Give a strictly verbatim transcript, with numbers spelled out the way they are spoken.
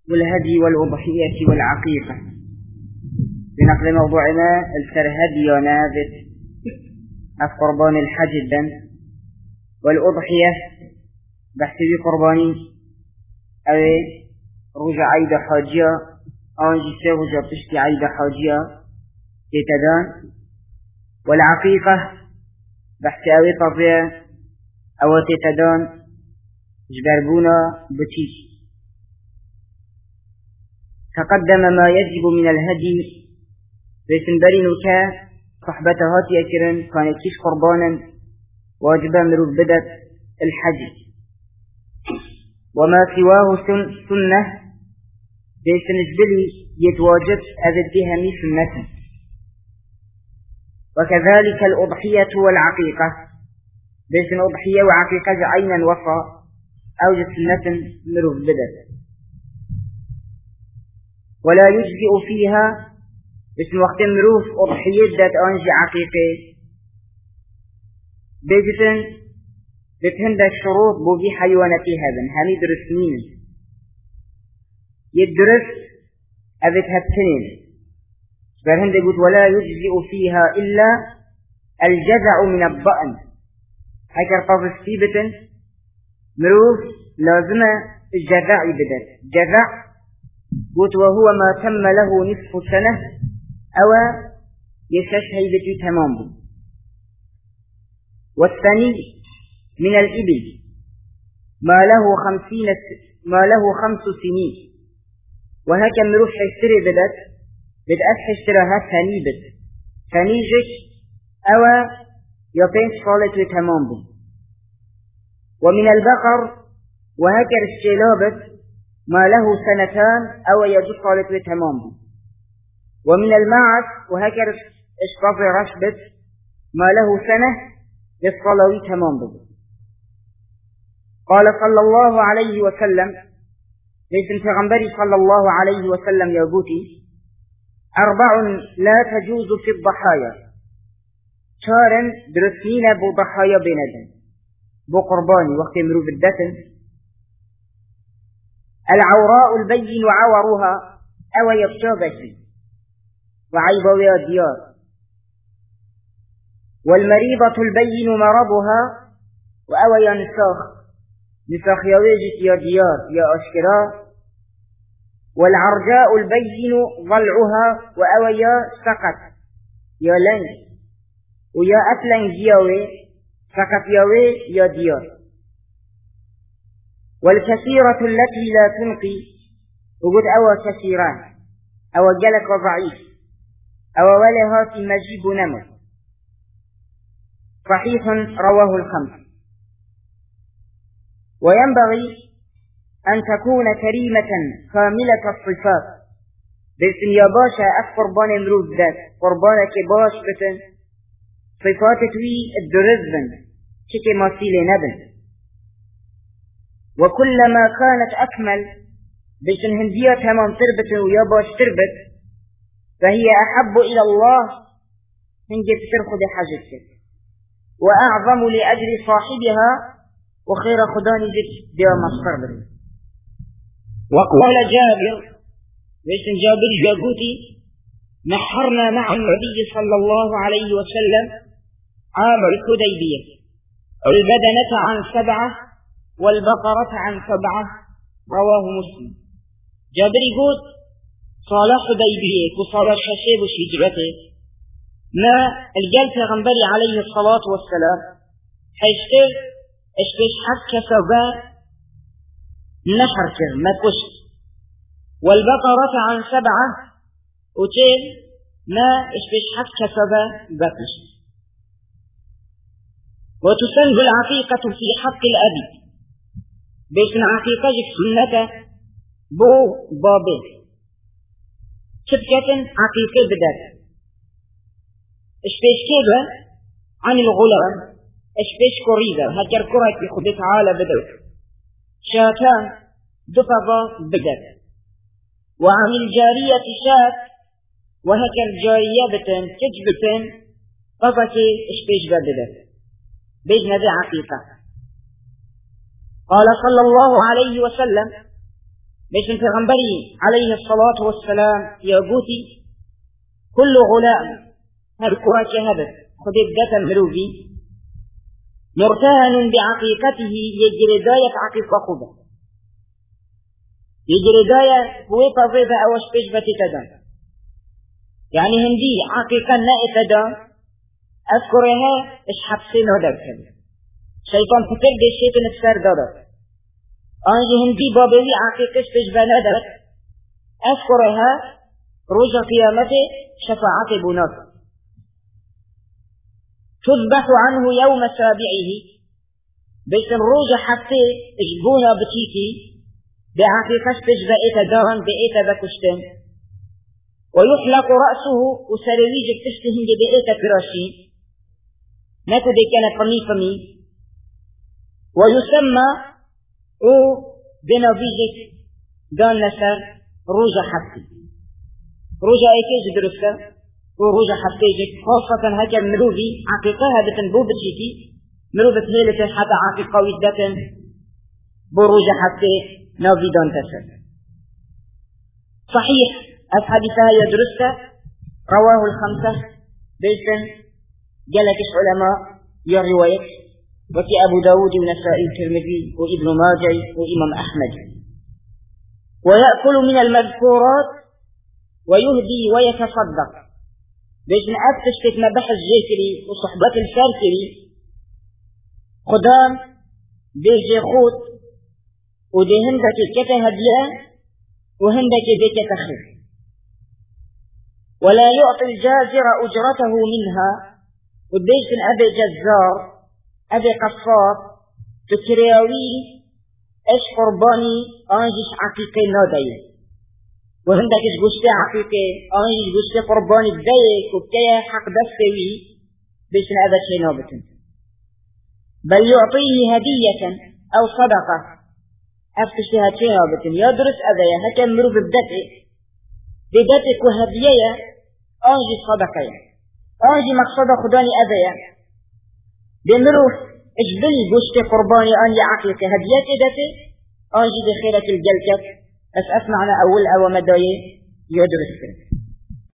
والهدي والأضحية والعقيقة. بنقل موضوعنا الهدي ونابت قربان الحج الدم والأضحية بحسب قرباني أو رجع عيد حاجية أو جسر رجع بشتي عيد حاجية تتدان، والعقيقة بحسب أو طبيعة أو تتدان جبربونا بتيش. تقدم ما يجب من الهدي بسنبري نوكا صحبة هاتي أكرن كانت كيش قربانا واجبا مروف بدت الحج، وما سواه سن سنة بسنجبلي يتواجد أذدها مي سنة. وكذلك الأضحية والعقيقة بسن أضحية وعقيقة عينا وفا أو سنة مروف بدت، ولا يجزئ فيها بسم وقت مروف أضحية ذات أنجي عقيقة بجتن بتهند الشروط بوجي حيوانتي هذا همي درسنين يدرس أبت هبتنين برهند يقول ولا يجزئ فيها إلا الجزع من الضأن. هكذا قصص سيبتن مروف لازم الجزع بدت جزع قلت وهو ما تم له نصف سنة أو يستشهي بتي تمام. والثاني من الإبل ما له خمسين ما له خمس سنين، وهكذا مروح يشتري بدت بدأت اشتراها ثانيبت ثانيجك أو يبين صالة تمام. ومن البقر وهكذا الشلابت ما له سنتان أو يجب صالة تمام. ومن الماعز وهكذا اشقاف رشبت ما له سنة للصلاوي تمام. قال صلى الله عليه وسلم ليس الفغنبري صلى الله عليه وسلم يقولي أربع لا تجوز في الضحايا شارا درسين بضحايا بندن بقرباني وقت مروف الدتن: العوراء البين عورها أو يبشابك وعيبويا ديار، والمريضة البين مرضها وأو ينساخ نساخ يوجد يا ديار يا أشكرا، والعرجاء البين ضلعها وأو يا سقط يا لن ويا أتلن جياوي سقط ياوي يا ديار، والكثيرة التي لا تنقي وقد أو كثيران أو جلك ضعيف أو ولها في مجيب نمو. صحيح رواه الخمس. وينبغي أن تكون كريمة كاملة الصفات باسم يا باشا أقربان امروز ذات قربانك باش بتن صفات توي الدرزبن شكي ماسيل نبن، وكلما كانت أكمل باسم هندية تمام تربت ويا باش تربت فهي أحب إلى الله من جد ترخد حاجتك وأعظم لأجل صاحبها وخير خداني ذك بها مصر بك. وقال جابر باسم جابر جاقوتي نحرنا مع النبي صلى الله عليه وسلم عام الحديبية البدنة عن سبعة والبقرة عن سبعة رواه مسلم. جابر يقول صالح حديبية وصالح حسيب وشجرته ما الجلت غنبري عليه الصلاة والسلام حيشتر اشتش حق كسبا نحر كر ما كشت، والبقرة عن سبعة وتين ما اشتش حق كسبا بكش. وتسن العقيقة في حق الأبي باسم عقيقة سنة بو بابي شبكة عقيقة بدر اشتش كذا عن الغلام اشبيش كوريدا هكر كرك بخد تعالى بدر شاتان دفضة بدر. وعن الجارية شات وهكر جارية بتن تجبتن قفكي اشبيش بدر بجنة ذي عقيقة. قال صلى الله عليه وسلم بيشن پیغمبری عليه الصلاة والسلام يقولي كل غلام هر كواك هبت خدت ذات مروبي مرتهن بعقيقته يجري داية عقيقة خبا يجري داية هو طفيفة أوش بجبة تدا يعني هندي عقيقة نائفة دا أذكرها إش حبسين هدر كده شيطان فتر دي الشيطان اكسر دادر آنجي هندي بابوي عقيقة بجبة ندر أذكرها رجع قيامته شفاعة بناس تذبح عنه يوم سابعه بيت الروج حتى اجبونا بتيتي بعقيقة تجبى ايتا دهن بايتا بكشتن ويحلق رأسه وسرويج تشتهن بايتا فراشي نكو دي كان قمي قمي ويسمى او بنبيجك دان نسر روج حتى روج ايكيج درسة وروج حتىجك خاصة هكا مروبي عقيقها بتنبو بتشيتي مروبة هيلة حتى عقيقة ويدة بروج حتى نافيدان تسر صحيح الحديثة يدرسة رواه الخمسة بيسن جلكش علماء يا رواية وفي أبو داود ونسائي الترمذي وابن ماجه وإمام أحمد ويأكل من المذكورات ويهدي ويتصدق بيجن أفتش تتنبح الجيكري وصحبات الفاركري قدام بيجي خوت ودي هندك كتا هدية وهندك ديك تخير ولا يعطي الجازر أجرته منها وبيجن أبي جزار أبي قصاب تكرياوي إيش قرباني أنجش عقيقي نادي وهندك جوشتي عقيقي أنجش جوشتي قرباني بدايك وبكاية حق دستوي بيجن أبي شيء نابتن بل يعطيه هدية أو صدقة أفتشتها شيء نابتن يدرس أبي هكا مروف بدتي بدتك وهدية أنجي صدقة أنجي مقصد خداني أبي بمروف اجبلي جوشتي قرباني أنجي عقيقي هديتي دتي أنجي بخيرة الجلكة أس أسمعنا أول أو مداية يدرس